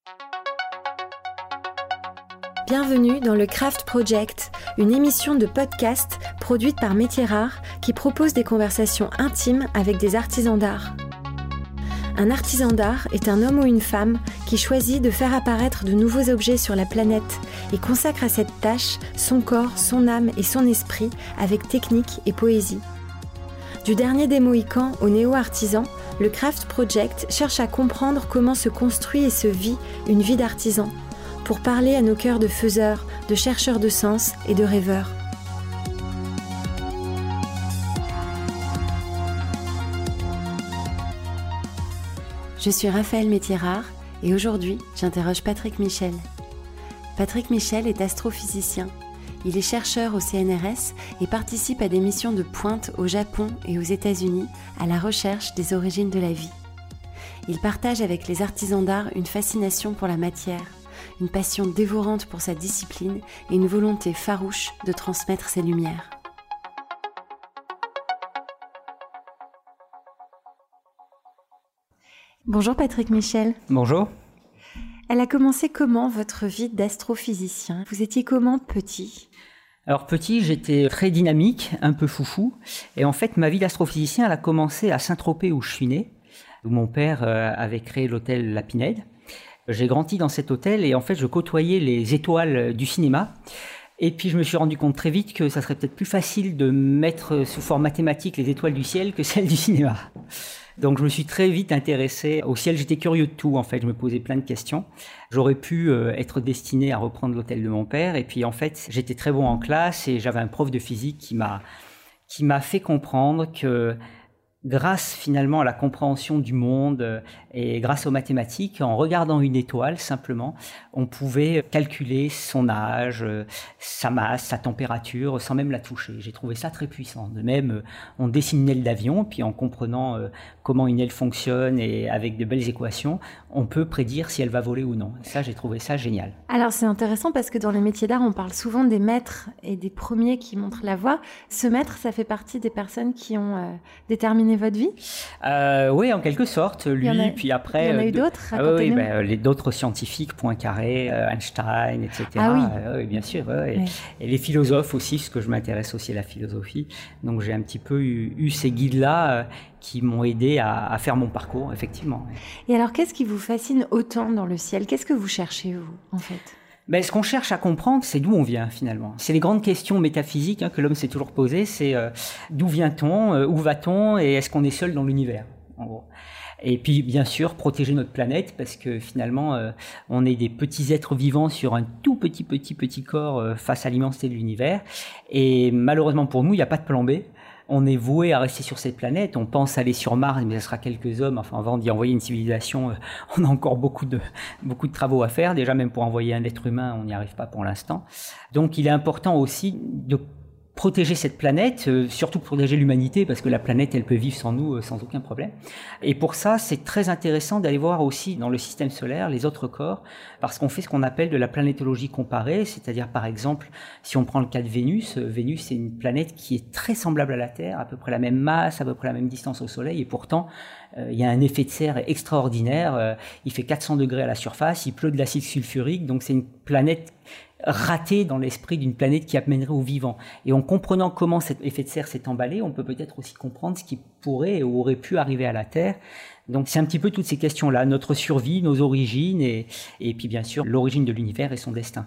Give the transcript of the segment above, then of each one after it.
Bienvenue dans le Craft Project, une émission de podcast produite par Métiers Rares qui propose des conversations intimes avec des artisans d'art. Un artisan d'art est un homme ou une femme qui choisit de faire apparaître de nouveaux objets sur la planète et consacre à cette tâche son corps, son âme et son esprit avec technique et poésie. Du dernier des Mohicans au néo-artisan, le Craft Project cherche à comprendre comment se construit et se vit une vie d'artisan, pour parler à nos cœurs de faiseurs, de chercheurs de sens et de rêveurs. Je suis Raphaël Métiers Rares et aujourd'hui, j'interroge Patrick Michel. Patrick Michel est astrophysicien. Il est chercheur au CNRS et participe à des missions de pointe au Japon et aux États-Unis à la recherche des origines de la vie. Il partage avec les artisans d'art une fascination pour la matière, une passion dévorante pour sa discipline et une volonté farouche de transmettre ses lumières. Bonjour Patrick Michel. Bonjour. Elle a commencé comment votre vie d'astrophysicien ? Vous étiez comment petit ? Alors petit, j'étais très dynamique, un peu foufou. Et en fait, ma vie d'astrophysicien, elle a commencé à Saint-Tropez où je suis né, où mon père avait créé l'hôtel La Pinède. J'ai grandi dans cet hôtel et en fait, je côtoyais les étoiles du cinéma. Et puis, je me suis rendu compte très vite que ça serait peut-être plus facile de mettre sous forme mathématique les étoiles du ciel que celles du cinéma. Donc, je me suis très vite intéressé au ciel. J'étais curieux de tout, en fait. Je me posais plein de questions. J'aurais pu être destiné à reprendre l'hôtel de mon père. Et puis, en fait, j'étais très bon en classe et j'avais un prof de physique qui m'a fait comprendre que grâce finalement à la compréhension du monde et grâce aux mathématiques, en regardant une étoile simplement, on pouvait calculer son âge, sa masse, sa température, sans même la toucher. J'ai trouvé ça très puissant. De même, on dessine une aile d'avion, puis en comprenant comment une aile fonctionne et avec de belles équations, on peut prédire si elle va voler ou non. Et ça, j'ai trouvé ça génial. Alors c'est intéressant parce que dans les métiers d'art, on parle souvent des maîtres et des premiers qui montrent la voie. Ce maître, ça fait partie des personnes qui ont déterminé votre vie ? Oui, en quelque sorte. Lui, puis après... Il y en a eu d'autres ? Oui, d'autres scientifiques, Poincaré, Einstein, etc. Ah oui. Oui, bien sûr. Oui. Et les philosophes aussi, parce que je m'intéresse aussi à la philosophie. Donc j'ai un petit peu eu ces guides-là qui m'ont aidé à faire mon parcours, effectivement. Et alors, qu'est-ce qui vous fascine autant dans le ciel ? Qu'est-ce que vous cherchez, vous, en fait ? Ce qu'on cherche à comprendre, c'est d'où on vient, finalement. C'est les grandes questions métaphysiques que l'homme s'est toujours posées. C'est d'où vient-on, où va-t-on, et est-ce qu'on est seul dans l'univers, en gros. Et puis, bien sûr, protéger notre planète, parce que finalement, on est des petits êtres vivants sur un tout petit corps face à l'immensité de l'univers. Et malheureusement pour nous, il n'y a pas de plan B. On est voué à rester sur cette planète. On pense aller sur Mars, mais ce sera quelques hommes. Enfin, avant d'y envoyer une civilisation, on a encore beaucoup de travaux à faire. Déjà, même pour envoyer un être humain, on n'y arrive pas pour l'instant. Donc, il est important aussi de protéger cette planète, surtout protéger l'humanité, parce que la planète, elle peut vivre sans nous, sans aucun problème. Et pour ça, c'est très intéressant d'aller voir aussi dans le système solaire les autres corps, parce qu'on fait ce qu'on appelle de la planétologie comparée, c'est-à-dire par exemple, si on prend le cas de Vénus, Vénus c'est une planète qui est très semblable à la Terre, à peu près la même masse, à peu près la même distance au Soleil, et pourtant, il y a un effet de serre extraordinaire, il fait 400 degrés à la surface, il pleut de l'acide sulfurique, donc c'est une planète raté dans l'esprit d'une planète qui amènerait au vivant. Et en comprenant comment cet effet de serre s'est emballé, on peut peut-être aussi comprendre ce qui pourrait ou aurait pu arriver à la Terre. Donc c'est un petit peu toutes ces questions-là, notre survie, nos origines et puis bien sûr l'origine de l'univers et son destin.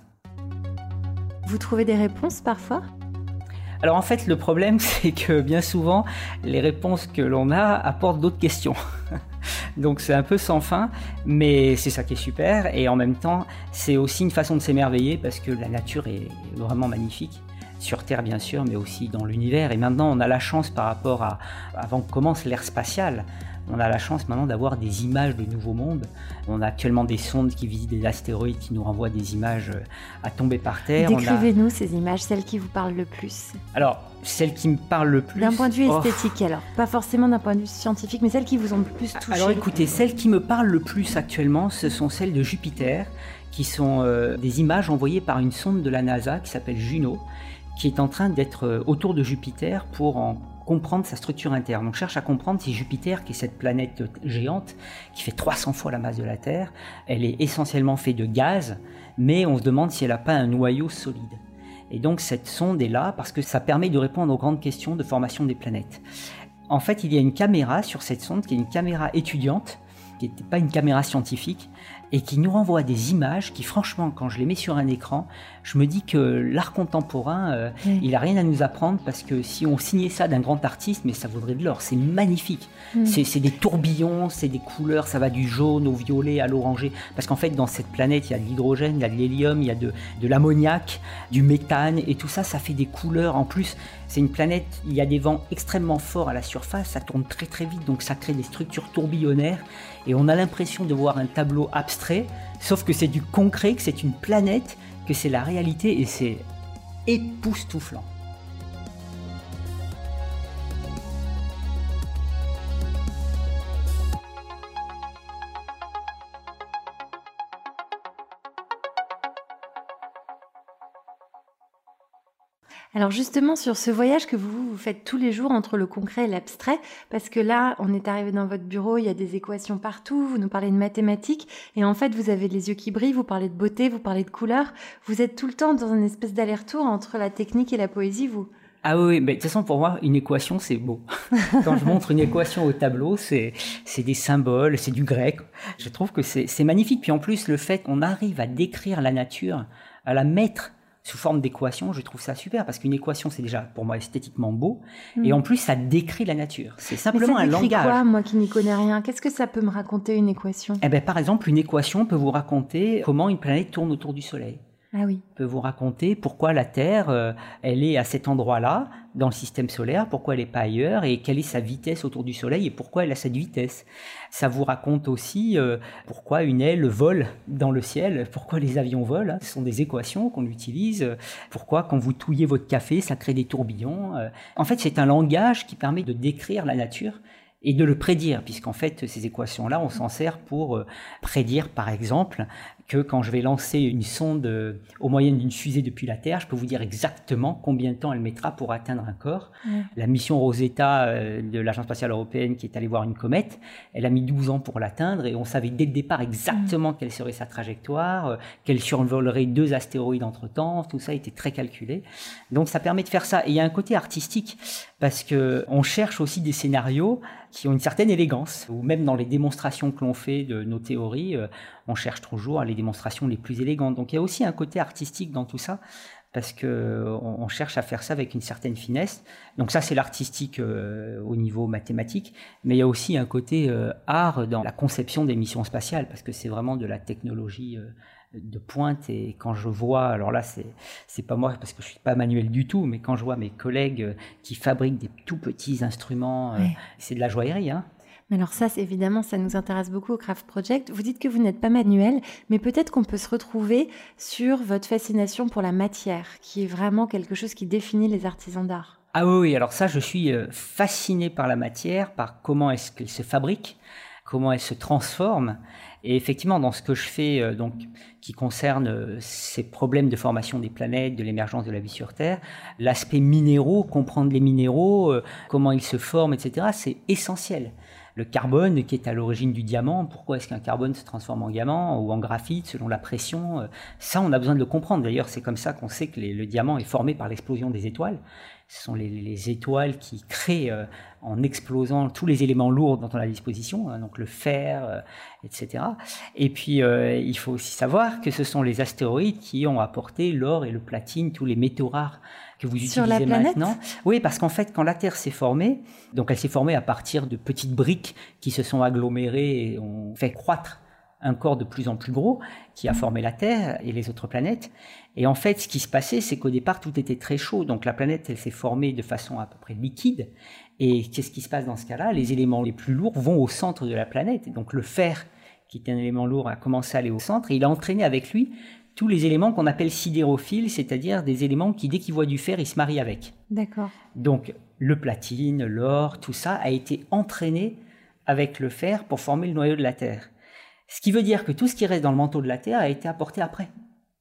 Vous trouvez des réponses parfois ? Alors en fait, le problème, c'est que bien souvent, les réponses que l'on a apportent d'autres questions. Donc c'est un peu sans fin, mais c'est ça qui est super. Et en même temps, c'est aussi une façon de s'émerveiller parce que la nature est vraiment magnifique. Sur Terre bien sûr, mais aussi dans l'univers. Et maintenant, on a la chance par rapport à avant que commence l'ère spatiale, on a la chance maintenant d'avoir des images de nouveaux mondes. On a actuellement des sondes qui visitent des astéroïdes, qui nous renvoient des images à tomber par terre. Décrivez-nous ces images, celles qui vous parlent le plus. Alors, celles qui me parlent le plus... D'un point de vue esthétique alors, pas forcément d'un point de vue scientifique, mais celles qui vous ont le plus touché. Alors écoutez, celles qui me parlent le plus actuellement, ce sont celles de Jupiter, qui sont des images envoyées par une sonde de la NASA qui s'appelle Juno, qui est en train d'être autour de Jupiter pour en comprendre sa structure interne. On cherche à comprendre si Jupiter, qui est cette planète géante, qui fait 300 fois la masse de la Terre, elle est essentiellement faite de gaz, mais on se demande si elle n'a pas un noyau solide. Et donc cette sonde est là parce que ça permet de répondre aux grandes questions de formation des planètes. En fait, il y a une caméra sur cette sonde qui est une caméra étudiante, qui n'était pas une caméra scientifique, et qui nous renvoie des images qui, franchement, quand je les mets sur un écran, je me dis que l'art contemporain, il n'a rien à nous apprendre, parce que si on signait ça d'un grand artiste, mais ça vaudrait de l'or, c'est magnifique. C'est des tourbillons, c'est des couleurs, ça va du jaune au violet à l'orangé, parce qu'en fait, dans cette planète, il y a de l'hydrogène, il y a de l'hélium, il y a de l'ammoniac, du méthane, et tout ça, ça fait des couleurs. En plus, c'est une planète, il y a des vents extrêmement forts à la surface, ça tourne très très vite, donc ça crée des structures tourbillonnaires, et on a l'impression de voir un tableau abstrait, sauf que c'est du concret, que c'est une planète, que c'est la réalité, et c'est époustouflant. Alors justement, sur ce voyage que vous faites tous les jours entre le concret et l'abstrait, parce que là, on est arrivé dans votre bureau, il y a des équations partout, vous nous parlez de mathématiques, et en fait, vous avez les yeux qui brillent, vous parlez de beauté, vous parlez de couleurs, vous êtes tout le temps dans une espèce d'aller-retour entre la technique et la poésie, vous. Ah oui, mais de toute façon, pour moi, une équation, c'est beau. Quand je montre une équation au tableau, c'est des symboles, c'est du grec. Je trouve que c'est magnifique. Puis en plus, le fait qu'on arrive à décrire la nature, à la mettre sous forme d'équation, je trouve ça super, parce qu'une équation, c'est déjà, pour moi, esthétiquement beau, et en plus, ça décrit la nature. C'est simplement un langage. Mais ça décrit quoi, moi qui n'y connais rien? Qu'est-ce que ça peut me raconter, une équation? Eh ben, par exemple, une équation peut vous raconter comment une planète tourne autour du Soleil. Ah oui. Peut vous raconter pourquoi la Terre, elle est à cet endroit-là, dans le système solaire, pourquoi elle n'est pas ailleurs, et quelle est sa vitesse autour du Soleil, et pourquoi elle a cette vitesse. Ça vous raconte aussi pourquoi une aile vole dans le ciel, pourquoi les avions volent, hein. Ce sont des équations qu'on utilise, pourquoi quand vous touillez votre café, ça crée des tourbillons. En fait, c'est un langage qui permet de décrire la nature, et de le prédire, puisqu'en fait, ces équations-là, on s'en sert pour prédire, par exemple, que quand je vais lancer une sonde au moyen d'une fusée depuis la Terre, je peux vous dire exactement combien de temps elle mettra pour atteindre un corps. La mission Rosetta de l'Agence spatiale européenne, qui est allée voir une comète, elle a mis 12 ans pour l'atteindre, et on savait dès le départ exactement quelle serait sa trajectoire, qu'elle survolerait 2 astéroïdes entre-temps, tout ça était très calculé. Donc ça permet de faire ça. Et il y a un côté artistique, parce qu'on cherche aussi des scénarios qui ont une certaine élégance, ou même dans les démonstrations que l'on fait de nos théories, on cherche toujours les démonstrations les plus élégantes. Donc il y a aussi un côté artistique dans tout ça, parce qu'on cherche à faire ça avec une certaine finesse. Donc ça, c'est l'artistique au niveau mathématique, mais il y a aussi un côté art dans la conception des missions spatiales, parce que c'est vraiment de la technologie de pointe. Et quand je vois, alors là, c'est pas moi, parce que je suis pas manuel du tout, mais quand je vois mes collègues qui fabriquent des tout petits instruments, c'est de la joaillerie, hein. Mais alors ça, évidemment, ça nous intéresse beaucoup au Craft Project. Vous dites que vous n'êtes pas manuel, mais peut-être qu'on peut se retrouver sur votre fascination pour la matière, qui est vraiment quelque chose qui définit les artisans d'art. Ah oui, alors ça, je suis fasciné par la matière, par comment est-ce qu'elle se fabrique, comment elle se transforme. Et effectivement, dans ce que je fais, donc, qui concerne ces problèmes de formation des planètes, de l'émergence de la vie sur Terre, l'aspect minéraux, comprendre les minéraux, comment ils se forment, etc., c'est essentiel. Le carbone qui est à l'origine du diamant, pourquoi est-ce qu'un carbone se transforme en diamant ou en graphite selon la pression, ça on a besoin de le comprendre. D'ailleurs, c'est comme ça qu'on sait que le diamant est formé par l'explosion des étoiles. Ce sont les étoiles qui créent en explosant tous les éléments lourds dont on a à disposition, hein, donc le fer, etc. Et puis il faut aussi savoir que ce sont les astéroïdes qui ont apporté l'or et le platine, tous les métaux rares que vous utilisez maintenant. Sur la planète ? Oui, parce qu'en fait, quand la Terre s'est formée, donc elle s'est formée à partir de petites briques qui se sont agglomérées et ont fait croître un corps de plus en plus gros qui a formé la Terre et les autres planètes. Et en fait, ce qui se passait, c'est qu'au départ, tout était très chaud. Donc la planète, elle s'est formée de façon à peu près liquide. Et qu'est-ce qui se passe dans ce cas-là ? Les éléments les plus lourds vont au centre de la planète. Et donc le fer, qui est un élément lourd, a commencé à aller au centre. Et il a entraîné avec lui tous les éléments qu'on appelle sidérophiles, c'est-à-dire des éléments qui, dès qu'ils voient du fer, ils se marient avec. D'accord. Donc le platine, l'or, tout ça a été entraîné avec le fer pour former le noyau de la Terre. Ce qui veut dire que tout ce qui reste dans le manteau de la Terre a été apporté après.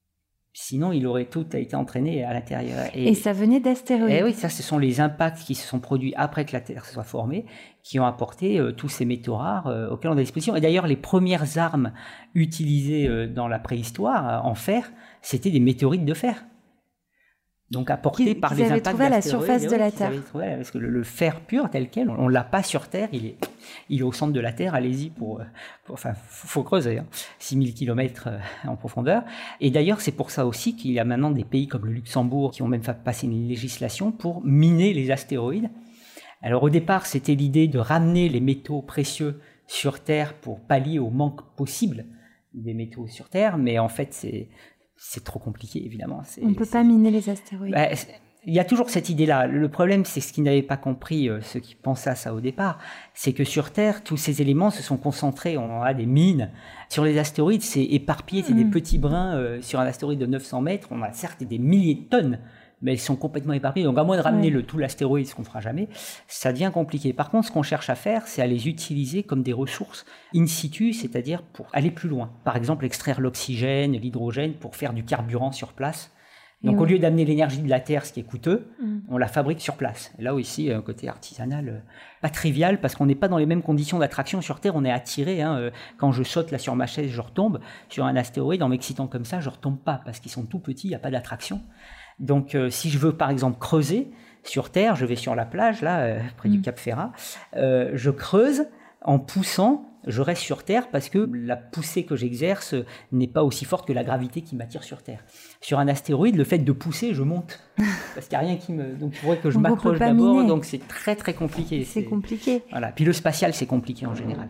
Sinon, il aurait tout été entraîné à l'intérieur. Et ça venait d'astéroïdes. Et oui, ça, ce sont les impacts qui se sont produits après que la Terre se soit formée, qui ont apporté tous ces métaux rares auxquels on a disposition. Et d'ailleurs, les premières armes utilisées dans la préhistoire en fer, c'était des météorites de fer. Donc apportés par les impacts trouvé à la surface de la Terre. Parce que le fer pur tel quel, on l'a pas sur Terre, il est au centre de la Terre, allez-y faut creuser, 6000 km en profondeur. Et d'ailleurs, c'est pour ça aussi qu'il y a maintenant des pays comme le Luxembourg qui ont même passé une législation pour miner les astéroïdes. Alors au départ, c'était l'idée de ramener les métaux précieux sur Terre pour pallier au manque possible des métaux sur Terre, mais en fait, c'est trop compliqué, évidemment. On ne peut pas miner les astéroïdes. Il y a toujours cette idée-là. Le problème, c'est ce qu'ils n'avaient pas compris, ceux qui pensaient à ça au départ, c'est que sur Terre, tous ces éléments se sont concentrés. On a des mines. Sur les astéroïdes, c'est éparpillé, c'est des petits brins. Sur un astéroïde de 900 mètres, on a certes des milliers de tonnes, mais elles sont complètement éparpillées. Donc à moins de ramener tout l'astéroïde, ce qu'on ne fera jamais, ça devient compliqué. Par contre, ce qu'on cherche à faire, c'est à les utiliser comme des ressources in situ, c'est-à-dire pour aller plus loin. Par exemple, extraire l'oxygène, l'hydrogène pour faire du carburant sur place. Donc au lieu d'amener l'énergie de la Terre, ce qui est coûteux, on la fabrique sur place. Et là aussi, un côté artisanal, pas trivial, parce qu'on n'est pas dans les mêmes conditions d'attraction sur Terre, on est attiré. Quand je saute là sur ma chaise, je retombe. Sur un astéroïde, en m'excitant comme ça, je retombe pas, parce qu'ils sont tout petits, il n'y a pas d'attraction. Donc si je veux par exemple creuser sur Terre, je vais sur la plage, là, près du Cap Ferrat, je creuse en poussant. Je reste sur Terre parce que la poussée que j'exerce n'est pas aussi forte que la gravité qui m'attire sur Terre. Sur un astéroïde, le fait de pousser, je monte. Parce qu'il n'y a rien qui me... Donc, il faudrait que je m'accroche d'abord. Miner. Donc, c'est très, très compliqué. C'est compliqué. Voilà. Puis le spatial, c'est compliqué en général.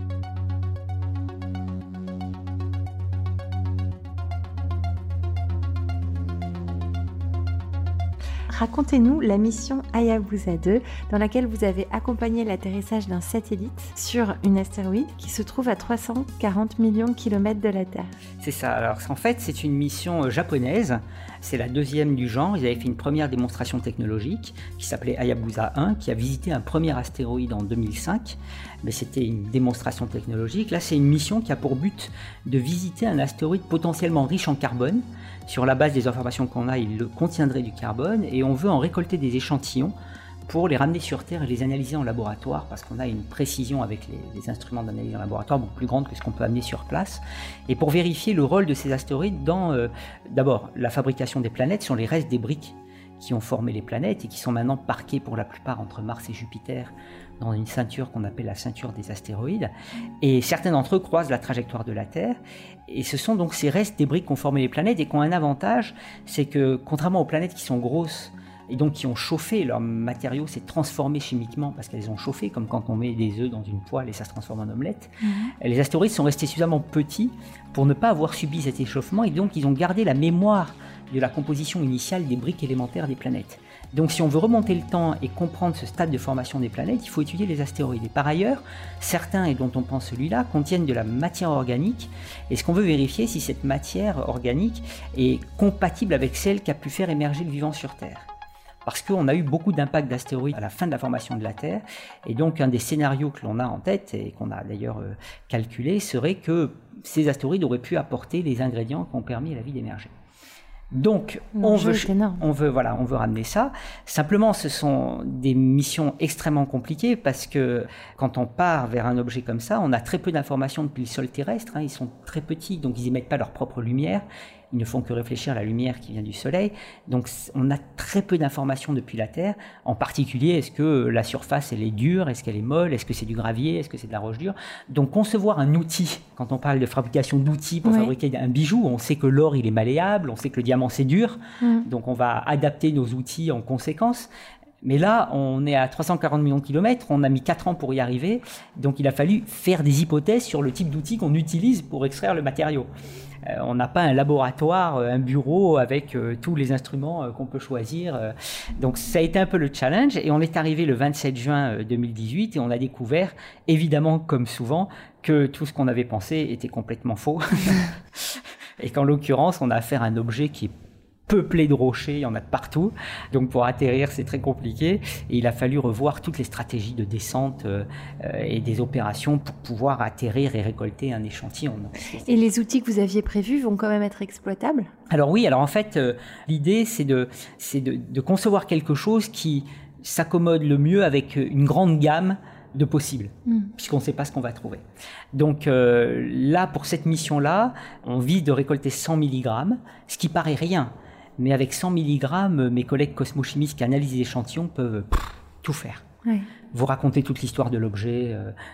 Racontez-nous la mission Hayabusa 2 dans laquelle vous avez accompagné l'atterrissage d'un satellite sur une astéroïde qui se trouve à 340 millions de kilomètres de la Terre. C'est ça. Alors en fait, c'est une mission japonaise. C'est la deuxième du genre. Ils avaient fait une première démonstration technologique qui s'appelait Hayabusa 1, qui a visité un premier astéroïde en 2005. Mais c'était une démonstration technologique. Là, c'est une mission qui a pour but de visiter un astéroïde potentiellement riche en carbone. Sur la base des informations qu'on a, il contiendrait du carbone et on veut en récolter des échantillons pour les ramener sur Terre et les analyser en laboratoire parce qu'on a une précision avec les instruments d'analyse en laboratoire beaucoup plus grande que ce qu'on peut amener sur place. Et pour vérifier le rôle de ces astéroïdes dans, d'abord, la fabrication des planètes sur les restes des briques qui ont formé les planètes et qui sont maintenant parquées pour la plupart entre Mars et Jupiter dans une ceinture qu'on appelle la ceinture des astéroïdes. Et certains d'entre eux croisent la trajectoire de la Terre. Et ce sont donc ces restes des briques qui ont formé les planètes et qui ont un avantage, c'est que contrairement aux planètes qui sont grosses et donc qui ont chauffé, leur matériau s'est transformé chimiquement parce qu'elles ont chauffé, comme quand on met des œufs dans une poêle et ça se transforme en omelette. Les astéroïdes sont restés suffisamment petits pour ne pas avoir subi cet échauffement et donc ils ont gardé la mémoire de la composition initiale des briques élémentaires des planètes. Donc si on veut remonter le temps et comprendre ce stade de formation des planètes, il faut étudier les astéroïdes. Et par ailleurs, certains, et dont on pense celui-là, contiennent de la matière organique. Et ce qu'on veut vérifier, si cette matière organique est compatible avec celle qui a pu faire émerger le vivant sur Terre. Parce qu'on a eu beaucoup d'impacts d'astéroïdes à la fin de la formation de la Terre. Et donc un des scénarios que l'on a en tête, et qu'on a d'ailleurs calculé, serait que ces astéroïdes auraient pu apporter les ingrédients qui ont permis à la vie d'émerger. Donc, on veut ramener ça. Simplement, ce sont des missions extrêmement compliquées parce que quand on part vers un objet comme ça, on a très peu d'informations depuis le sol terrestre. Ils sont très petits, donc ils émettent pas leur propre lumière. Ils ne font que réfléchir à la lumière qui vient du Soleil. Donc, on a très peu d'informations depuis la Terre. En particulier, est-ce que la surface, elle est dure? Est-ce qu'elle est molle? Est-ce que c'est du gravier? Est-ce que c'est de la roche dure? Donc, concevoir un outil, quand on parle de fabrication d'outils pour fabriquer un bijou, on sait que l'or, il est malléable, on sait que le diamant, c'est dur. Donc, on va adapter nos outils en conséquence. Mais là, on est à 340 millions de kilomètres, on a mis 4 ans pour y arriver. Donc, il a fallu faire des hypothèses sur le type d'outil qu'on utilise pour extraire le matériau. On n'a pas un laboratoire, un bureau avec tous les instruments qu'on peut choisir. Donc ça a été un peu le challenge et on est arrivé le 27 juin 2018 et on a découvert, évidemment comme souvent, que tout ce qu'on avait pensé était complètement faux. Et qu'en l'occurrence, on a affaire à un objet qui est peuplé de rochers, il y en a de partout. Donc pour atterrir, c'est très compliqué. Et il a fallu revoir toutes les stratégies de descente et des opérations pour pouvoir atterrir et récolter un échantillon. Et les outils que vous aviez prévus vont quand même être exploitables ? Alors oui, en fait, l'idée, c'est de concevoir quelque chose qui s'accommode le mieux avec une grande gamme de possibles, puisqu'on ne sait pas ce qu'on va trouver. Donc là, pour cette mission-là, on vise de récolter 100 mg, ce qui paraît rien. Mais avec 100 mg, mes collègues cosmochimistes qui analysent les échantillons peuvent tout faire. Oui. Vous raconter toute l'histoire de l'objet,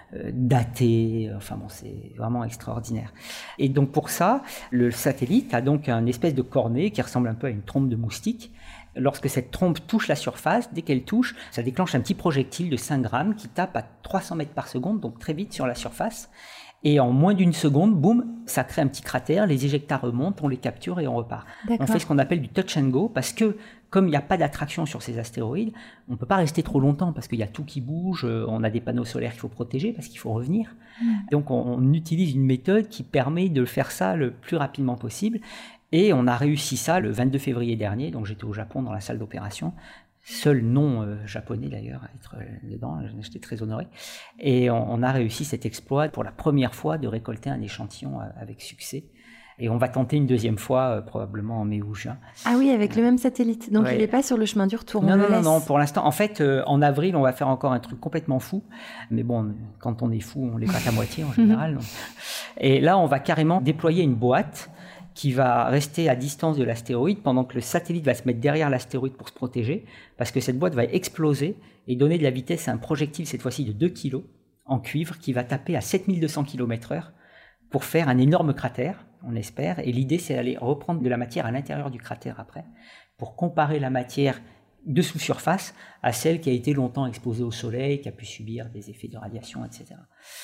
dater, enfin bon, c'est vraiment extraordinaire. Et donc pour ça, le satellite a donc un espèce de cornet qui ressemble un peu à une trompe de moustique. Lorsque cette trompe touche la surface, dès qu'elle touche, ça déclenche un petit projectile de 5 grammes qui tape à 300 mètres par seconde, donc très vite sur la surface. Et en moins d'une seconde, boum, ça crée un petit cratère, les éjectats remontent, on les capture et on repart. D'accord. On fait ce qu'on appelle du touch and go, parce que comme il n'y a pas d'attraction sur ces astéroïdes, on ne peut pas rester trop longtemps, parce qu'il y a tout qui bouge, on a des panneaux solaires qu'il faut protéger, parce qu'il faut revenir. Donc on utilise une méthode qui permet de faire ça le plus rapidement possible. Et on a réussi ça le 22 février dernier, donc j'étais au Japon dans la salle d'opération. Seul non japonais d'ailleurs à être dedans, j'étais très honoré. Et on a réussi cet exploit pour la première fois de récolter un échantillon avec succès. Et on va tenter une deuxième fois, probablement en mai ou juin. Ah oui, avec le même satellite. Donc il n'est pas sur le chemin du retour. Non, pour l'instant. En fait, en avril, on va faire encore un truc complètement fou. Mais bon, quand on est fou, on l'épate à moitié en général. Et là, on va carrément déployer une boîte qui va rester à distance de l'astéroïde pendant que le satellite va se mettre derrière l'astéroïde pour se protéger, parce que cette boîte va exploser et donner de la vitesse à un projectile, cette fois-ci de 2 kg, en cuivre, qui va taper à 7200 km/h pour faire un énorme cratère, on espère. Et l'idée, c'est d'aller reprendre de la matière à l'intérieur du cratère après, pour comparer la matière de sous-surface à celle qui a été longtemps exposée au soleil, qui a pu subir des effets de radiation, etc.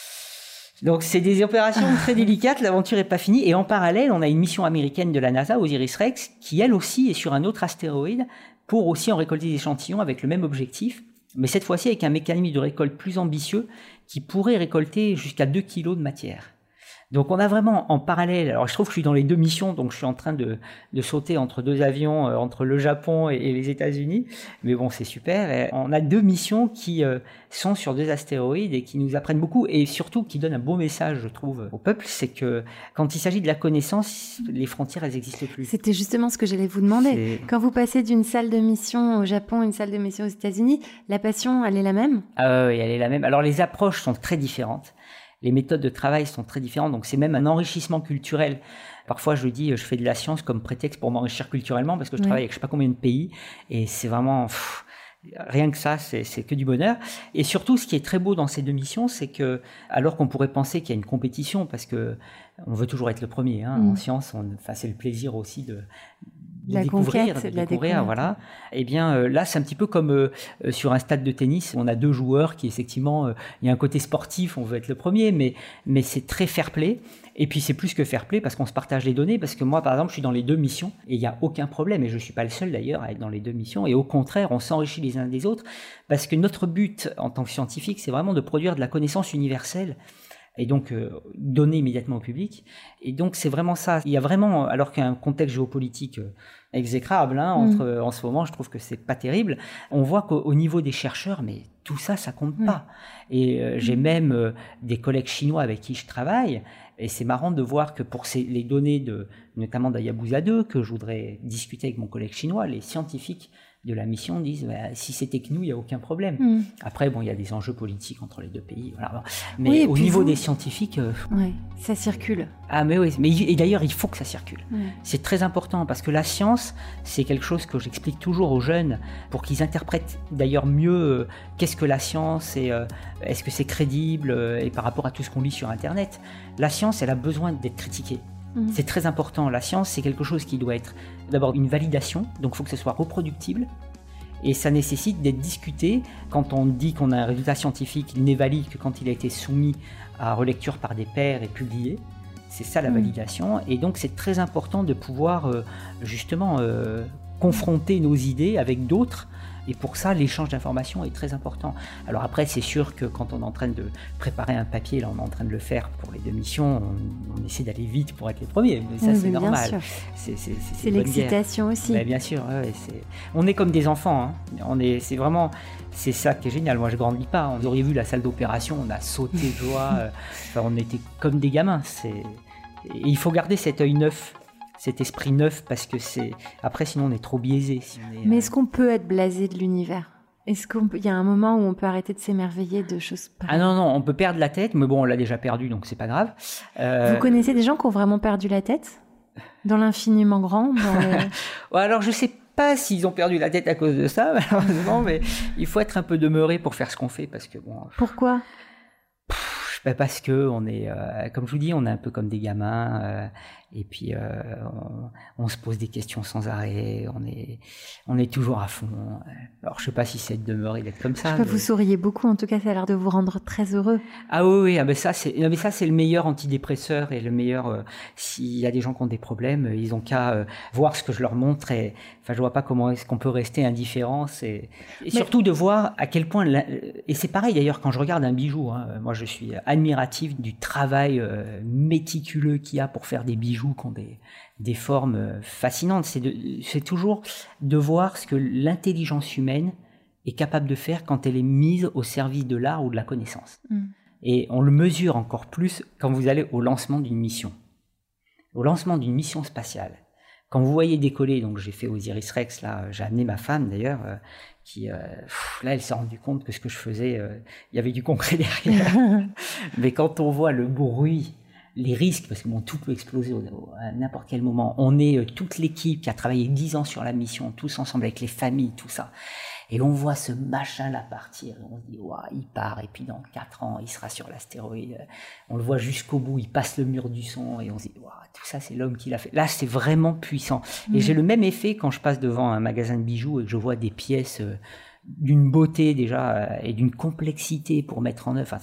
Donc c'est des opérations très délicates, l'aventure n'est pas finie. Et en parallèle, on a une mission américaine de la NASA, OSIRIS-REx, qui elle aussi est sur un autre astéroïde, pour aussi en récolter des échantillons avec le même objectif, mais cette fois-ci avec un mécanisme de récolte plus ambitieux qui pourrait récolter jusqu'à 2 kg de matière. Donc on a vraiment en parallèle, alors je trouve que je suis dans les deux missions, donc je suis en train de sauter entre deux avions, entre le Japon et les États-Unis, mais bon c'est super. Et on a deux missions qui sont sur deux astéroïdes et qui nous apprennent beaucoup et surtout qui donnent un beau message, je trouve, au peuple, c'est que quand il s'agit de la connaissance, les frontières elles n'existent plus. C'était justement ce que j'allais vous demander. Quand vous passez d'une salle de mission au Japon à une salle de mission aux États-Unis, la passion elle est la même ? Ah oui, elle est la même. Alors les approches sont très différentes. Les méthodes de travail sont très différentes, donc c'est même un enrichissement culturel. Parfois, je dis, je fais de la science comme prétexte pour m'enrichir culturellement, parce que je travaille avec je sais pas combien de pays, et c'est vraiment... rien que ça, c'est que du bonheur. Et surtout, ce qui est très beau dans ces deux missions, c'est que, alors qu'on pourrait penser qu'il y a une compétition, parce que on veut toujours être le premier, en science, c'est le plaisir aussi de découvrir, voilà. Eh bien, là, c'est un petit peu comme sur un stade de tennis, on a deux joueurs qui, effectivement, il y a un côté sportif, on veut être le premier, mais c'est très fair-play. Et puis, c'est plus que fair-play parce qu'on se partage les données, parce que moi, par exemple, je suis dans les deux missions et il n'y a aucun problème. Et je ne suis pas le seul, d'ailleurs, à être dans les deux missions. Et au contraire, on s'enrichit les uns des autres parce que notre but, en tant que scientifique, c'est vraiment de produire de la connaissance universelle et donc donner immédiatement au public. Et donc, c'est vraiment ça. Il y a vraiment, alors qu'il y a un contexte géopolitique exécrable en ce moment, je trouve que c'est pas terrible. On voit qu'au niveau des chercheurs, mais tout ça, ça compte pas. Et j'ai même des collègues chinois avec qui je travaille, et c'est marrant de voir que pour les données notamment d'Hayabusa 2, que je voudrais discuter avec mon collègue chinois, les scientifiques de la mission disent si c'était que nous, il n'y a aucun problème. Après, bon, il y a des enjeux politiques entre les deux pays. Voilà. Mais au niveau des scientifiques... ça circule. Ah, mais oui. Et d'ailleurs, il faut que ça circule. C'est très important parce que la science, c'est quelque chose que j'explique toujours aux jeunes pour qu'ils interprètent d'ailleurs mieux qu'est-ce que la science et est-ce que c'est crédible et par rapport à tout ce qu'on lit sur Internet. La science, elle a besoin d'être critiquée. C'est très important. La science, c'est quelque chose qui doit être d'abord une validation, donc il faut que ce soit reproductible, et ça nécessite d'être discuté. Quand on dit qu'on a un résultat scientifique, il n'est valide que quand il a été soumis à relecture par des pairs et publié. C'est ça la validation, et donc c'est très important de pouvoir justement confronter nos idées avec d'autres, Et pour ça, l'échange d'informations est très important. Alors après, c'est sûr que quand on est en train de préparer un papier, là on est en train de le faire pour les 2 missions, on essaie d'aller vite pour être les premiers, mais ça c'est normal. C'est l'excitation aussi. Mais bien sûr, on est comme des enfants, hein. C'est ça qui est génial. Moi je grandis pas, vous auriez vu la salle d'opération, on a sauté de joie, on était comme des gamins. Et il faut garder cet œil neuf, cet esprit neuf, parce que après sinon on est trop biaisé. Mais est-ce qu'on peut être blasé de l'univers ? Est-ce qu'il y a un moment où on peut arrêter de s'émerveiller de choses pareilles ? Ah non, on peut perdre la tête, mais bon, on l'a déjà perdu, donc c'est pas grave. Vous connaissez des gens qui ont vraiment perdu la tête ? Dans l'infiniment grand Alors je sais pas s'ils ont perdu la tête à cause de ça, malheureusement, mais il faut être un peu demeuré pour faire ce qu'on fait, parce que bon... Pourquoi ? Parce que on est, comme je vous dis, on est un peu comme des gamins, et puis on se pose des questions sans arrêt, on est toujours à fond. Alors je sais pas si c'est de demeurer d'être comme ça. Vous souriez beaucoup, en tout cas ça a l'air de vous rendre très heureux. Ah oui, ça c'est le meilleur antidépresseur, et le meilleur, s'il y a des gens qui ont des problèmes, ils ont qu'à voir ce que je leur montre, et je vois pas comment est-ce qu'on peut rester indifférent, et surtout de voir à quel point, et c'est pareil d'ailleurs quand je regarde un bijou, hein, moi je suis admiratif du travail méticuleux qu'il y a pour faire des bijoux qui ont des formes fascinantes. C'est toujours de voir ce que l'intelligence humaine est capable de faire quand elle est mise au service de l'art ou de la connaissance. Et on le mesure encore plus quand vous allez au lancement d'une mission. Au lancement d'une mission spatiale. Quand vous voyez décoller, donc j'ai fait Osiris-Rex, là, j'ai amené ma femme d'ailleurs, qui, là, elle s'est rendue compte que ce que je faisais, il y avait du concret derrière. Mais quand on voit le bruit, les risques, parce que tout peut exploser à n'importe quel moment, on est toute l'équipe qui a travaillé 10 ans sur la mission, tous ensemble avec les familles, tout ça. Et on voit ce machin-là partir, et on se dit, waouh, il part, et puis dans 4 ans, il sera sur l'astéroïde. On le voit jusqu'au bout, il passe le mur du son, et on se dit, waouh, tout ça, c'est l'homme qui l'a fait. Là, c'est vraiment puissant. Et j'ai le même effet quand je passe devant un magasin de bijoux et que je vois des pièces d'une beauté déjà, et d'une complexité pour mettre en œuvre.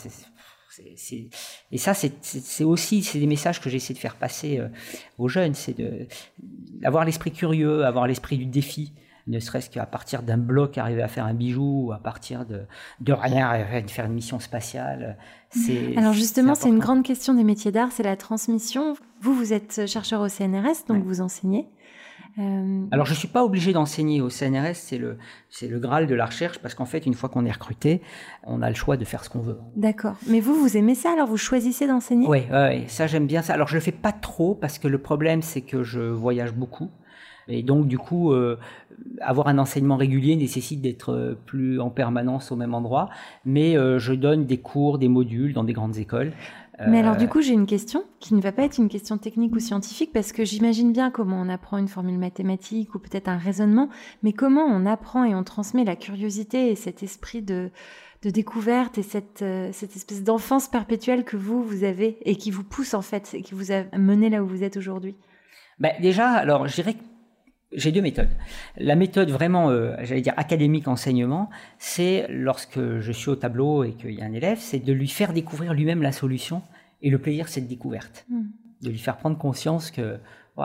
Et ça, c'est aussi des messages que j'essaie de faire passer aux jeunes, c'est d'avoir l'esprit curieux, avoir l'esprit du défi. Ne serait-ce qu'à partir d'un bloc, arriver à faire un bijou, ou à partir de rien, arriver à faire une mission spatiale. Alors justement, c'est une grande question des métiers d'art, c'est la transmission. Vous êtes chercheur au CNRS, donc vous enseignez. Alors je ne suis pas obligé d'enseigner au CNRS, c'est le Graal de la recherche, parce qu'en fait, une fois qu'on est recruté, on a le choix de faire ce qu'on veut. D'accord. Mais vous aimez ça, alors vous choisissez d'enseigner ? Oui, ça j'aime bien ça. Alors je ne le fais pas trop, parce que le problème, c'est que je voyage beaucoup. Et donc, du coup, avoir un enseignement régulier nécessite d'être plus en permanence au même endroit. Mais je donne des cours, des modules dans des grandes écoles. Mais alors, du coup, j'ai une question qui ne va pas être une question technique ou scientifique, parce que j'imagine bien comment on apprend une formule mathématique ou peut-être un raisonnement, mais comment on apprend et on transmet la curiosité et cet esprit de découverte et cette espèce d'enfance perpétuelle que vous avez et qui vous pousse, en fait, et qui vous a mené là où vous êtes aujourd'hui. Déjà, alors, je dirais que j'ai 2 méthodes. La méthode vraiment, j'allais dire académique, enseignement, c'est lorsque je suis au tableau et qu'il y a un élève, c'est de lui faire découvrir lui-même la solution, et le plaisir, c'est de découverte. De lui faire prendre conscience que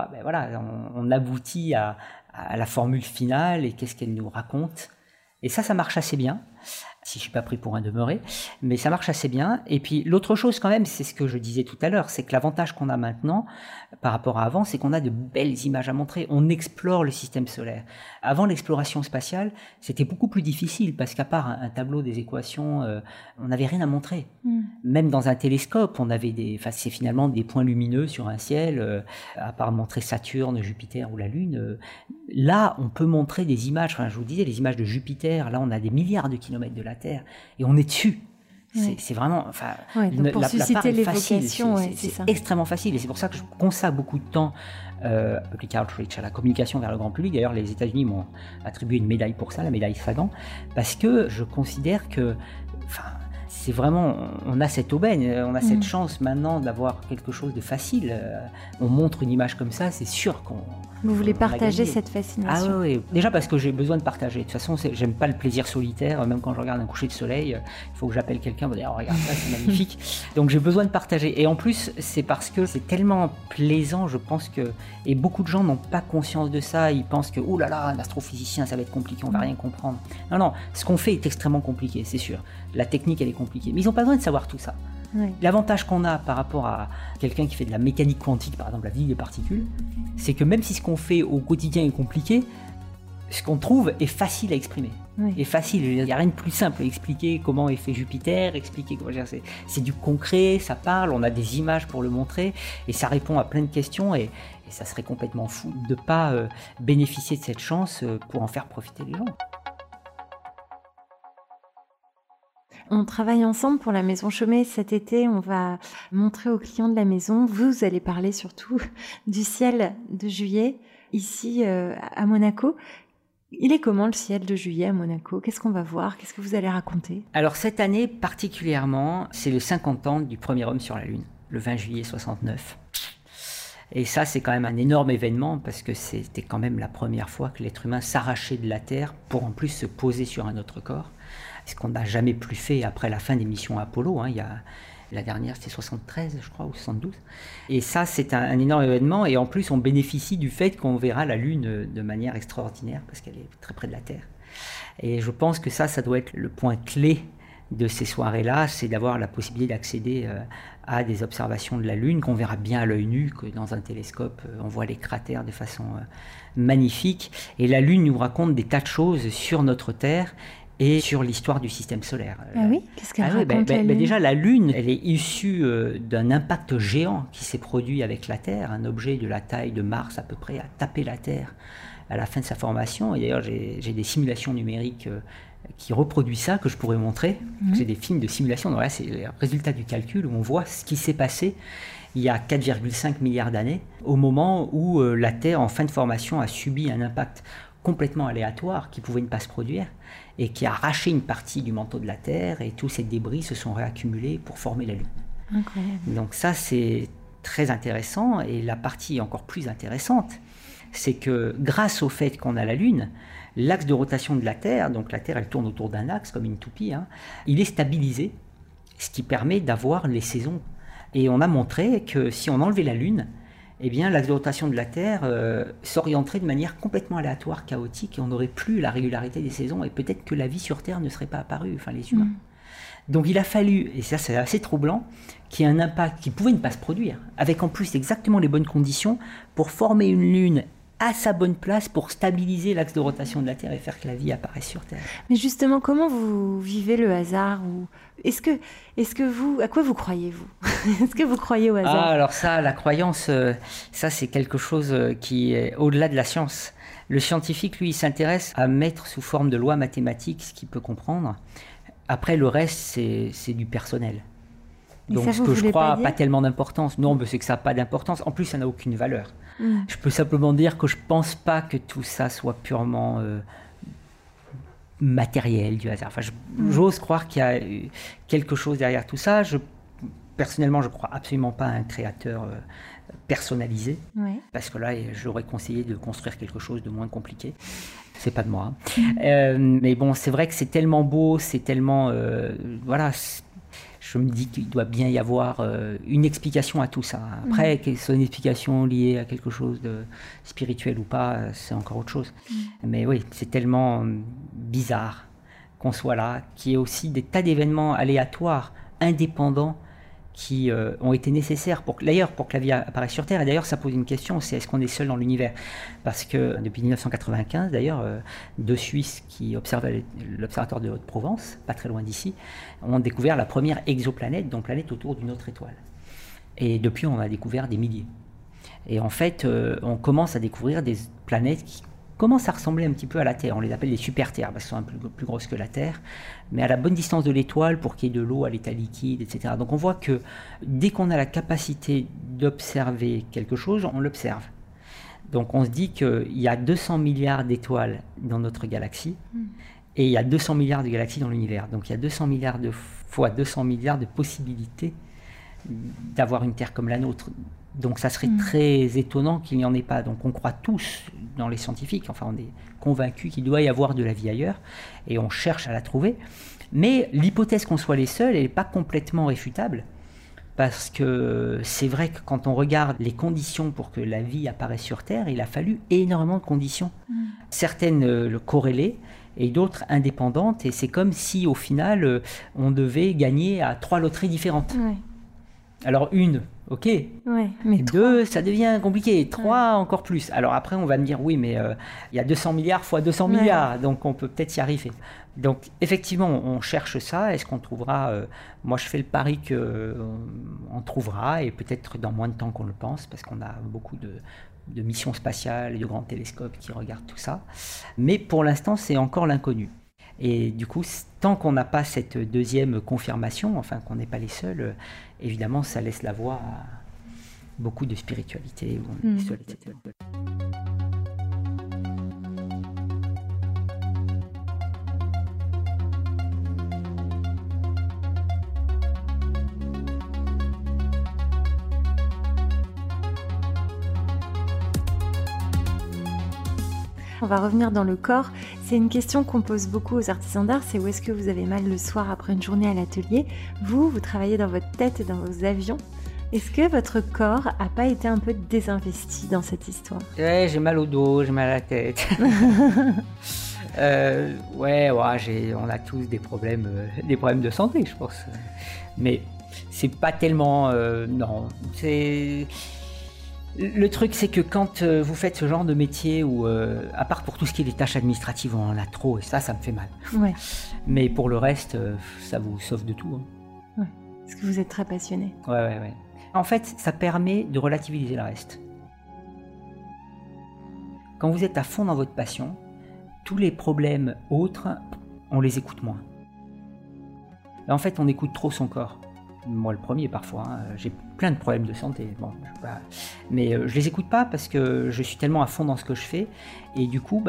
on aboutit à la formule finale et qu'est-ce qu'elle nous raconte. Et ça marche assez bien, si je suis pas pris pour un demeuré, mais ça marche assez bien. Et puis l'autre chose quand même, c'est ce que je disais tout à l'heure, c'est que l'avantage qu'on a maintenant par rapport à avant, c'est qu'on a de belles images à montrer. On explore le système solaire. Avant, l'exploration spatiale, c'était beaucoup plus difficile, parce qu'à part un tableau des équations, on n'avait rien à montrer. Même dans un télescope, on avait c'est finalement des points lumineux sur un ciel, à part montrer Saturne, Jupiter ou la Lune. Là, on peut montrer des images, je vous disais, les images de Jupiter, là on a des milliards de kilomètres de la Terre, et on est dessus. C'est vraiment, donc pour susciter l'évocation, c'est ça. Extrêmement facile, et c'est pour ça que je consacre beaucoup de temps public outreach, à la communication vers le grand public. D'ailleurs, les États-Unis m'ont attribué une médaille pour ça, la médaille Sagan, parce que je considère que, c'est vraiment, on a cette aubaine, on a cette chance maintenant d'avoir quelque chose de facile. On montre une image comme ça, c'est sûr Vous voulez partager cette fascination? Ah oui, déjà parce que j'ai besoin de partager. De toute façon, j'aime pas le plaisir solitaire. Même quand je regarde un coucher de soleil, il faut que j'appelle quelqu'un pour dire « Oh, regarde ça, c'est magnifique ». Donc j'ai besoin de partager. Et en plus, c'est parce que c'est tellement plaisant, je pense que... Et beaucoup de gens n'ont pas conscience de ça. Ils pensent que « Oh là là, un astrophysicien, ça va être compliqué, on va rien comprendre ». Non, non, ce qu'on fait est extrêmement compliqué, c'est sûr. La technique, elle est compliquée. Mais ils n'ont pas besoin de savoir tout ça. Oui. L'avantage qu'on a par rapport à quelqu'un qui fait de la mécanique quantique, par exemple la physique des particules, c'est que même si ce qu'on fait au quotidien est compliqué, ce qu'on trouve est facile à exprimer. Oui. Est facile, il n'y a rien de plus simple à expliquer comment est fait Jupiter, expliquer comment c'est du concret, ça parle, on a des images pour le montrer, et ça répond à plein de questions, et ça serait complètement fou de ne pas bénéficier de cette chance pour en faire profiter les gens. On travaille ensemble pour la Maison Chaumet. Cet été, on va montrer aux clients de la maison. Vous allez parler surtout du ciel de juillet, ici à Monaco. Il est comment le ciel de juillet à Monaco? Qu'est-ce qu'on va voir? Qu'est-ce que vous allez raconter? Alors cette année particulièrement, c'est le 50 ans du premier homme sur la Lune, le 20 juillet 69. Et ça, c'est quand même un énorme événement parce que c'était quand même la première fois que l'être humain s'arrachait de la Terre pour en plus se poser sur un autre corps. Ce qu'on n'a jamais plus fait après la fin des missions Apollo. La dernière, c'était 73, je crois, ou 72. Et ça, c'est un énorme événement. Et en plus, on bénéficie du fait qu'on verra la Lune de manière extraordinaire parce qu'elle est très près de la Terre. Et je pense que ça doit être le point clé de ces soirées-là, c'est d'avoir la possibilité d'accéder à des observations de la Lune qu'on verra bien à l'œil nu, que dans un télescope, on voit les cratères de façon magnifique. Et la Lune nous raconte des tas de choses sur notre Terre et sur l'histoire du système solaire. Ah oui, qu'est-ce qu'elle raconte la Lune ? Déjà, la Lune, elle est issue d'un impact géant qui s'est produit avec la Terre. Un objet de la taille de Mars à peu près a tapé la Terre à la fin de sa formation. Et d'ailleurs, j'ai des simulations numériques qui reproduisent ça, que je pourrais montrer. C'est des films de simulation. Donc là, c'est le résultat du calcul où on voit ce qui s'est passé il y a 4,5 milliards d'années, au moment où la Terre, en fin de formation, a subi un impact complètement aléatoire qui pouvait ne pas se produire et qui a arraché une partie du manteau de la Terre, et tous ces débris se sont réaccumulés pour former la Lune. Incroyable. Donc ça, c'est très intéressant. Et la partie encore plus intéressante, c'est que grâce au fait qu'on a la Lune, l'axe de rotation de la Terre, donc la Terre elle tourne autour d'un axe comme une toupie, il est stabilisé, ce qui permet d'avoir les saisons. Et on a montré que si on enlevait la Lune, eh bien, l'axe de rotation de la Terre s'orienterait de manière complètement aléatoire, chaotique, et on n'aurait plus la régularité des saisons, et peut-être que la vie sur Terre ne serait pas apparue, enfin les humains. Donc il a fallu, et ça c'est assez troublant, qu'il y ait un impact qui pouvait ne pas se produire, avec en plus exactement les bonnes conditions pour former une Lune à sa bonne place pour stabiliser l'axe de rotation de la Terre et faire que la vie apparaisse sur Terre. Mais justement, comment vous vivez le hasard ou... Est-ce que vous... À quoi vous croyez, vous? Est-ce que vous croyez au hasard? Alors ça, la croyance, ça c'est quelque chose qui est au-delà de la science. Le scientifique, lui, il s'intéresse à mettre sous forme de lois mathématiques ce qu'il peut comprendre. Après, le reste, c'est du personnel. Donc ça, ce que je crois n'a pas tellement d'importance. Non, mais c'est que ça n'a pas d'importance. En plus, ça n'a aucune valeur. Je peux simplement dire que je ne pense pas que tout ça soit purement matériel, du hasard. Enfin, j'ose croire qu'il y a quelque chose derrière tout ça. Personnellement, je ne crois absolument pas à un créateur personnalisé. Parce que là, j'aurais conseillé de construire quelque chose de moins compliqué. C'est pas de moi. Mais bon, c'est vrai que c'est tellement beau, c'est tellement... voilà... Je me dis qu'il doit bien y avoir une explication à tout ça. Après, que ce soit une explication liée à quelque chose de spirituel ou pas, c'est encore autre chose. Mais oui, c'est tellement bizarre qu'on soit là, qu'il y ait aussi des tas d'événements aléatoires, indépendants, qui ont été nécessaires pour que la vie apparaisse sur Terre. Et d'ailleurs, ça pose une question, c'est est-ce qu'on est seul dans l'univers? Parce que depuis 1995, d'ailleurs, deux Suisses qui observaient l'observatoire de Haute-Provence, pas très loin d'ici, ont découvert la première exoplanète, donc planète autour d'une autre étoile. Et depuis, on a découvert des milliers. Et en fait, on commence à découvrir des planètes qui commencent à ressembler un petit peu à la Terre. On les appelle les super-terres, parce qu'elles sont un peu plus grosses que la Terre, mais à la bonne distance de l'étoile pour qu'il y ait de l'eau à l'état liquide, etc. Donc on voit que dès qu'on a la capacité d'observer quelque chose, on l'observe. Donc on se dit qu'il y a 200 milliards d'étoiles dans notre galaxie, et il y a 200 milliards de galaxies dans l'univers. Donc il y a 200 milliards de fois 200 milliards de possibilités d'avoir une Terre comme la nôtre. Donc ça serait très étonnant qu'il n'y en ait pas. Donc on croit tous dans les scientifiques, enfin on est convaincus qu'il doit y avoir de la vie ailleurs, et on cherche à la trouver. Mais l'hypothèse qu'on soit les seuls, elle n'est pas complètement réfutable, parce que c'est vrai que quand on regarde les conditions pour que la vie apparaisse sur Terre, il a fallu énormément de conditions. Certaines corrélées, et d'autres indépendantes, et c'est comme si au final on devait gagner à 3 loteries différentes. Ouais. Alors une, ok, mais 2 ça devient compliqué, 3 encore plus. Alors après on va me dire oui mais il y a 200 milliards fois 200 milliards, donc on peut peut-être y arriver. Donc effectivement on cherche ça, est-ce qu'on trouvera, moi je fais le pari qu'on trouvera, et peut-être dans moins de temps qu'on le pense, parce qu'on a beaucoup de missions spatiales et de grands télescopes qui regardent tout ça. Mais pour l'instant, c'est encore l'inconnu. Et du coup, tant qu'on n'a pas cette deuxième confirmation, enfin qu'on n'est pas les seuls, évidemment, ça laisse la voie à beaucoup de spiritualité. On va revenir dans le corps. C'est une question qu'on pose beaucoup aux artisans d'art, c'est où est-ce que vous avez mal le soir après une journée à l'atelier. Vous travaillez dans votre tête et dans vos avions. Est-ce que votre corps n'a pas été un peu désinvesti dans cette histoire ? Ouais, j'ai mal au dos, j'ai mal à la tête. On a tous des problèmes de santé, je pense. Mais c'est pas tellement... non, c'est... Le truc, c'est que quand vous faites ce genre de métier où, à part pour tout ce qui est des tâches administratives, on en a trop, et ça me fait mal. Ouais. Mais pour le reste, ça vous sauve de tout. Ouais. Parce que vous êtes très passionné. Ouais. En fait, ça permet de relativiser le reste. Quand vous êtes à fond dans votre passion, tous les problèmes autres, on les écoute moins. Et en fait, on écoute trop son corps. Moi, le premier, parfois. J'ai plein de problèmes de santé. Mais je les écoute pas parce que je suis tellement à fond dans ce que je fais. Et du coup,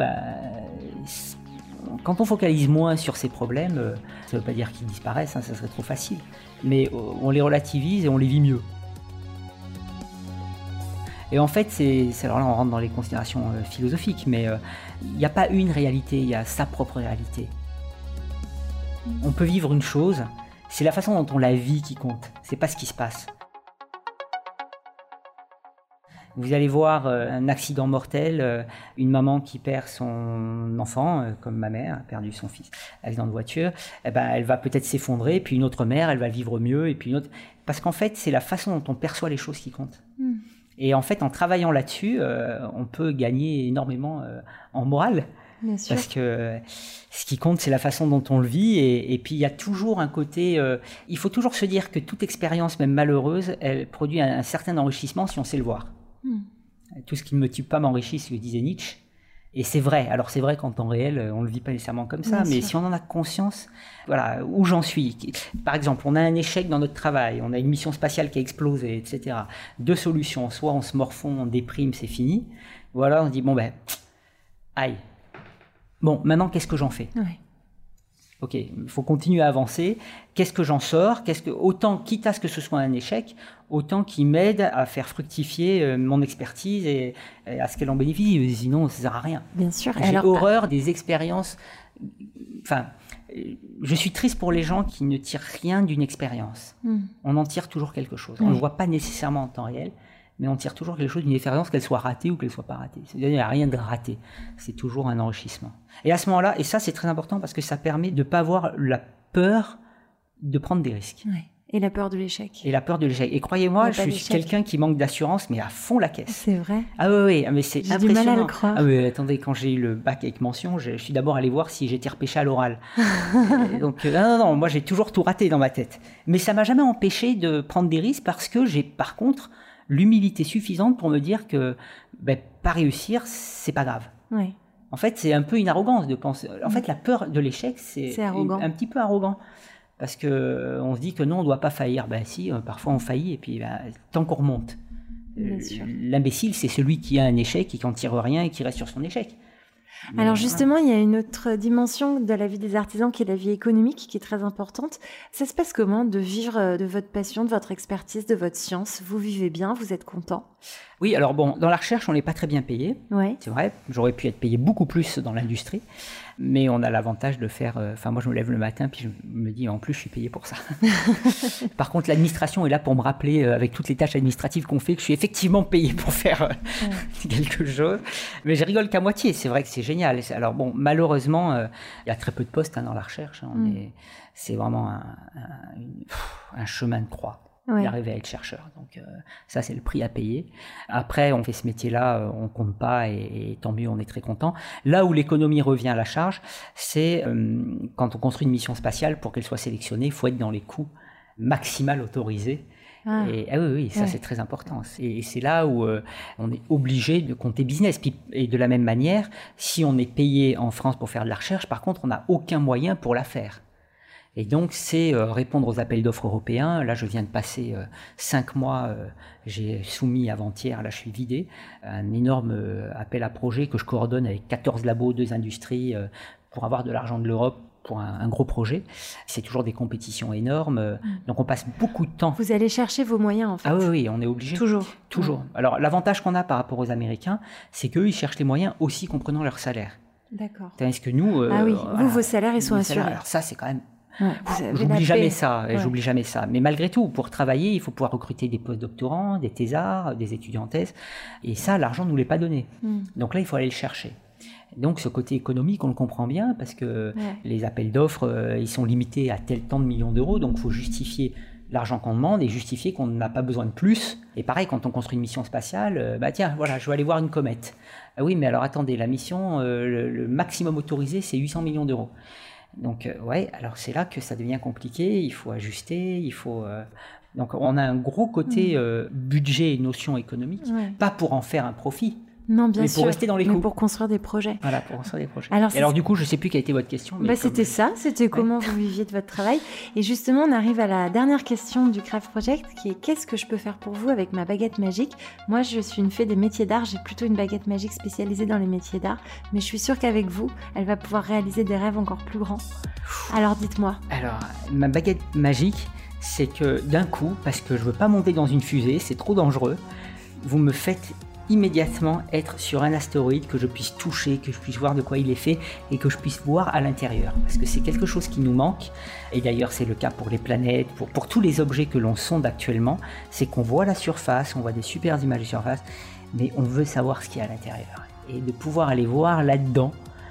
quand on focalise moins sur ces problèmes, ça veut pas dire qu'ils disparaissent, ça serait trop facile. Mais on les relativise et on les vit mieux. Et en fait, alors là, on rentre dans les considérations philosophiques, mais il n'y a pas une réalité, il y a sa propre réalité. On peut vivre une chose, c'est la façon dont on la vit qui compte, c'est pas ce qui se passe. Vous allez voir un accident mortel, une maman qui perd son enfant, comme ma mère a perdu son fils, accident de voiture, elle va peut-être s'effondrer, puis une autre mère, elle va vivre mieux, et puis une autre... Parce qu'en fait, c'est la façon dont on perçoit les choses qui compte. Et en fait, en travaillant là-dessus, on peut gagner énormément en morale. Bien sûr. Parce que ce qui compte, c'est la façon dont on le vit. Et puis, il y a toujours un côté... il faut toujours se dire que toute expérience, même malheureuse, elle produit un certain enrichissement si on sait le voir. Tout ce qui ne me tue pas m'enrichit, ce que disait Nietzsche. Et c'est vrai. Alors, c'est vrai qu'en temps réel, on ne le vit pas nécessairement comme ça. Bien mais sûr. Si on en a conscience, voilà, où j'en suis. Par exemple, on a un échec dans notre travail, on a une mission spatiale qui a explosé, etc. 2 solutions. Soit on se morfond, on déprime, c'est fini. Ou alors on se dit, aïe. Bon, maintenant, qu'est-ce que j'en fais ? Ouais. Ok, il faut continuer à avancer. Qu'est-ce que j'en sors ? Autant, quitte à ce que ce soit un échec, autant qu'il m'aide à faire fructifier mon expertise et à ce qu'elle en bénéficie. Sinon, ça ne sert à rien. Bien sûr. J'ai horreur des expériences... Enfin, je suis triste pour les gens qui ne tirent rien d'une expérience. On en tire toujours quelque chose. On ne le voit pas nécessairement en temps réel, mais on tire toujours quelque chose d'une expérience, qu'elle soit ratée ou qu'elle soit pas ratée. C'est-à-dire qu'il n'y a rien de raté. C'est toujours un enrichissement. Et à ce moment-là, et ça c'est très important parce que ça permet de ne pas avoir la peur de prendre des risques. Ouais. Et la peur de l'échec. Et croyez-moi, je suis quelqu'un qui manque d'assurance, mais à fond la caisse. C'est vrai. Ah oui, mais c'est impressionnant. J'ai du mal à le croire. Ah oui, attendez, quand j'ai eu le bac avec mention, je suis d'abord allé voir si j'étais repêché à l'oral. Donc non, moi j'ai toujours tout raté dans ma tête. Mais ça m'a jamais empêché de prendre des risques parce que j'ai par contre l'humilité suffisante pour me dire que pas réussir, c'est pas grave. Oui. En fait, c'est un peu une arrogance de penser. En fait, la peur de l'échec, c'est un petit peu arrogant. Parce qu'on se dit que non, on ne doit pas faillir. Si, parfois on faillit, et puis tant qu'on remonte. L'imbécile, c'est celui qui a un échec et qui n'en tire rien et qui reste sur son échec. Alors justement, il y a une autre dimension de la vie des artisans qui est la vie économique, qui est très importante. Ça se passe comment de vivre de votre passion, de votre expertise, de votre science? Vous vivez bien, vous êtes content? Oui, alors bon, dans la recherche, on n'est pas très bien payé. Ouais. C'est vrai, j'aurais pu être payé beaucoup plus dans l'industrie, mais on a l'avantage de faire... moi, je me lève le matin, puis je me dis, en plus, je suis payé pour ça. Par contre, l'administration est là pour me rappeler, avec toutes les tâches administratives qu'on fait, que je suis effectivement payé pour faire quelque chose. Mais je rigole qu'à moitié, c'est vrai que c'est génial. Alors bon, malheureusement, il y a très peu de postes dans la recherche. C'est vraiment un chemin de croix. D'arriver à être chercheur. Donc ça, c'est le prix à payer. Après, on fait ce métier-là, on compte pas et tant mieux, on est très content. Là où l'économie revient à la charge, c'est quand on construit une mission spatiale, pour qu'elle soit sélectionnée, il faut être dans les coûts maximales autorisés. Oui, ça c'est très important. Et c'est là où on est obligé de compter business. Et de la même manière, si on est payé en France pour faire de la recherche, par contre, on n'a aucun moyen pour la faire. Et donc, c'est répondre aux appels d'offres européens. Là, je viens de passer 5 mois, j'ai soumis avant-hier, là je suis vidé, un énorme appel à projet que je coordonne avec 14 labos, 2 industries, pour avoir de l'argent de l'Europe pour un gros projet. C'est toujours des compétitions énormes, donc on passe beaucoup de temps. Vous allez chercher vos moyens en fait. Ah oui, on est obligé. Toujours. Alors, l'avantage qu'on a par rapport aux Américains, c'est qu'eux, ils cherchent les moyens aussi comprenant leur salaire. D'accord. Tandis que nous... vos salaires, ils sont assurés. Alors ça, c'est quand même... J'oublie jamais ça. Mais malgré tout, pour travailler, il faut pouvoir recruter des post-doctorants, des thésards, des étudiants en thèse. Et ça, l'argent ne nous l'est pas donné. Donc là, il faut aller le chercher. Donc ce côté économique, on le comprend bien parce que les appels d'offres, ils sont limités à tel tant de millions d'euros. Donc il faut justifier l'argent qu'on demande et justifier qu'on n'a pas besoin de plus. Et pareil, quand on construit une mission spatiale, tiens, voilà, je vais aller voir une comète. Ah oui, mais alors attendez, la mission, le maximum autorisé, c'est 800 millions d'euros. Donc, alors c'est là que ça devient compliqué, il faut ajuster, Donc, on a un gros côté budget et notion économique, pas pour en faire un profit, non, bien mais sûr, pour rester dans les coûts. Pour construire des projets. Voilà, pour construire des projets. Alors, du coup, je ne sais plus quelle était votre question. Mais c'était comment vous viviez de votre travail. Et justement, on arrive à la dernière question du Craft Project, qui est qu'est-ce que je peux faire pour vous avec ma baguette magique? Moi, je suis une fée des métiers d'art, j'ai plutôt une baguette magique spécialisée dans les métiers d'art, mais je suis sûre qu'avec vous, elle va pouvoir réaliser des rêves encore plus grands. Alors, dites-moi. Alors, ma baguette magique, c'est que d'un coup, parce que je ne veux pas monter dans une fusée, c'est trop dangereux, vous me faites immédiatement être sur un astéroïde, que je puisse toucher, que je puisse voir de quoi il est fait et que je puisse voir à l'intérieur, parce que c'est quelque chose qui nous manque. Et d'ailleurs c'est le cas pour les planètes, pour tous les objets que l'on sonde actuellement, c'est qu'on voit la surface, on voit des super images de surface, mais on veut savoir ce qu'il y a à l'intérieur et de pouvoir aller voir là-dedans,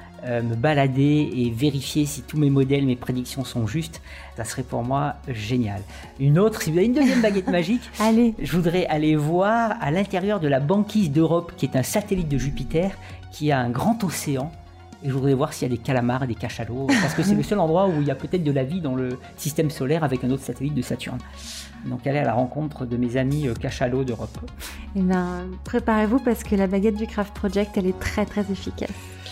me balader et vérifier si tous mes modèles, mes prédictions sont justes, ça serait pour moi génial. Une autre, si vous avez une deuxième baguette magique, allez. Je voudrais aller voir à l'intérieur de la banquise d'Europe, qui est un satellite de Jupiter, qui a un grand océan, et je voudrais voir s'il y a des calamars et des cachalots, parce que c'est le seul endroit où il y a peut-être de la vie dans le système solaire avec un autre satellite de Saturne. Donc aller à la rencontre de mes amis cachalots d'Europe. Eh bien, préparez-vous parce que la baguette du Craft Project, elle est très très efficace.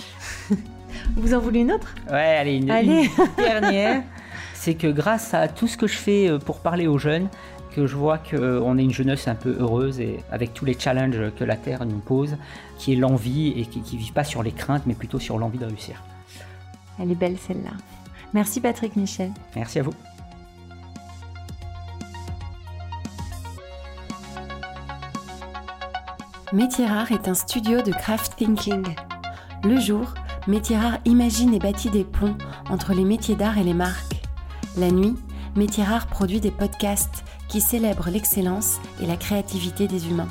Vous en voulez une autre? Ouais, allez, une dernière. C'est que grâce à tout ce que je fais pour parler aux jeunes, que je vois qu'on est une jeunesse un peu heureuse et avec tous les challenges que la Terre nous pose, qui est l'envie et qui ne vivent pas sur les craintes, mais plutôt sur l'envie de réussir. Elle est belle celle-là. Merci Patrick Michel. Merci à vous. Métiers Rares est un studio de craft thinking. Le jour, Métiers Rares imagine et bâtit des ponts entre les métiers d'art et les marques. La nuit, Métiers Rares produit des podcasts qui célèbrent l'excellence et la créativité des humains.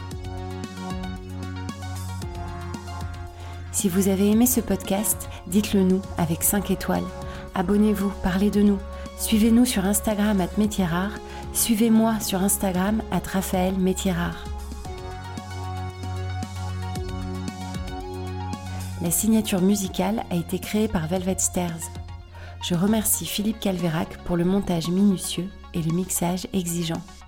Si vous avez aimé ce podcast, dites-le nous avec 5 étoiles. Abonnez-vous, parlez de nous. Suivez-nous sur Instagram @métiers-rares. Suivez-moi sur Instagram @Raphaël Métiers Rares. La signature musicale a été créée par Velvet Stairs. Je remercie Philippe Calvérac pour le montage minutieux et le mixage exigeant.